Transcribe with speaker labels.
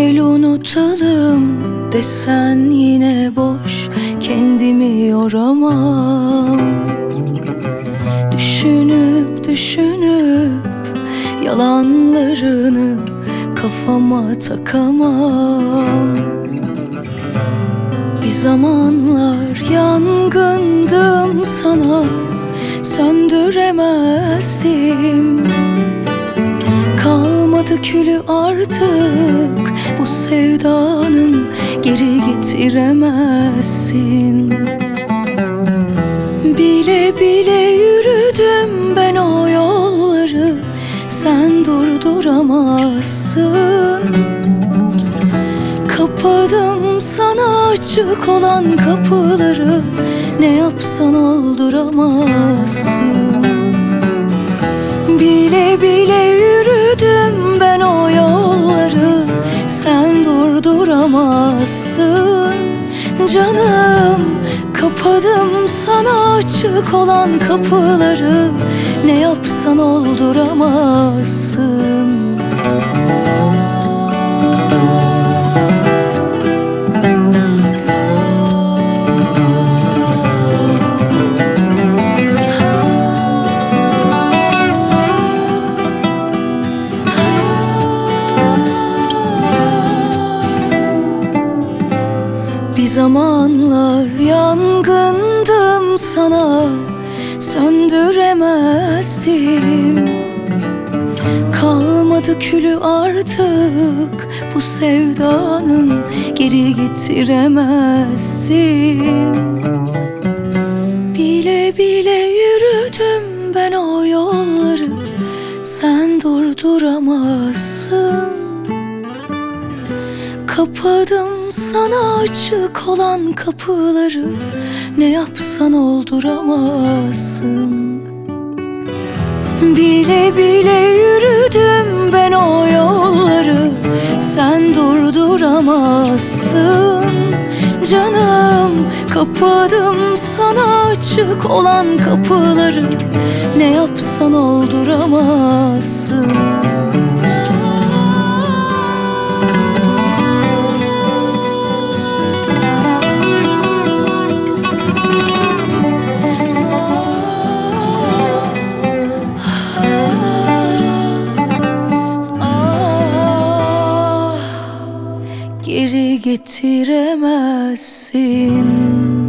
Speaker 1: Gel unutalım desen yine boş, kendimi yoramam. Düşünüp düşünüp yalanlarını kafama takamam. Bir zamanlar yangındım sana, söndüremezdim. Kalmadı külü artık bu sevdanın, geri getiremezsin. Bile bile yürüdüm ben o yolları, sen durduramazsın. Kapadım sana açık olan kapıları, ne yapsan olduramazsın. Bile bile yürüdüm ben o yolları, sen durduramazsın. Canım, kapadım sana açık olan kapıları, ne yapsan olduramazsın. Bir zamanlar yangındım sana, söndüremezdim. Kalmadı külü artık bu sevdanın, geri getiremezsin. Bile bile yürüdüm ben o yolları, sen durduramazsın. Kapadım sana açık olan kapıları, ne yapsan olduramazsın. Bile bile yürüdüm ben o yolları, sen durduramazsın. Canım, kapadım sana açık olan kapıları, ne yapsan olduramazsın. Geri getiremezsin.